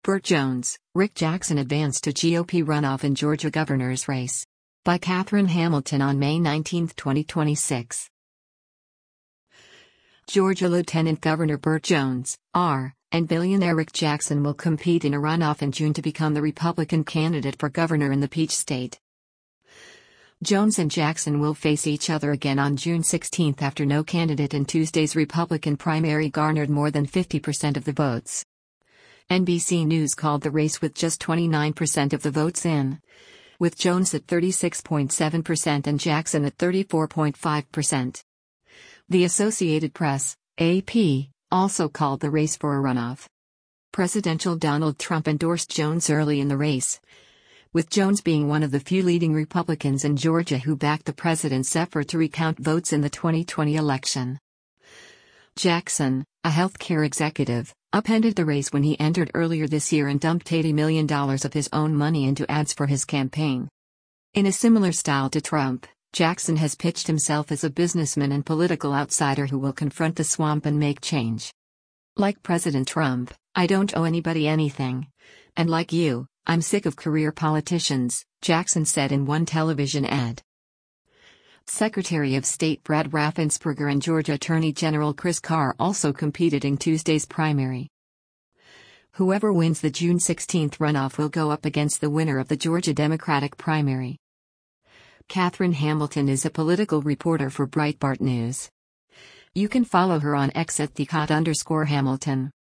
Burt Jones, Rick Jackson advanced to GOP runoff in Georgia governor's race. By Catherine Hamilton on May 19, 2026. Georgia Lieutenant Governor Burt Jones, R., and billionaire Rick Jackson will compete in a runoff in June to become the Republican candidate for governor in the Peach State. Jones and Jackson will face each other again on June 16 after no candidate in Tuesday's Republican primary garnered more than 50% of the votes. NBC News called the race with just 29% of the votes in, with Jones at 36.7% and Jackson at 34.5%. The Associated Press, AP, also called the race for a runoff. Presidential Donald Trump endorsed Jones early in the race, with Jones being one of the few leading Republicans in Georgia who backed the president's effort to recount votes in the 2020 election. Jackson, a healthcare executive, upended the race when he entered earlier this year and dumped $80 million of his own money into ads for his campaign. In a similar style to Trump, Jackson has pitched himself as a businessman and political outsider who will confront the swamp and make change. Like President Trump, I don't owe anybody anything. And like you, I'm sick of career politicians, Jackson said in one television ad. Secretary of State Brad Raffensperger and Georgia Attorney General Chris Carr also competed in Tuesday's primary. Whoever wins the June 16 runoff will go up against the winner of the Georgia Democratic primary. Catherine Hamilton is a political reporter for Breitbart News. You can follow her on X at @thecot_Hamilton.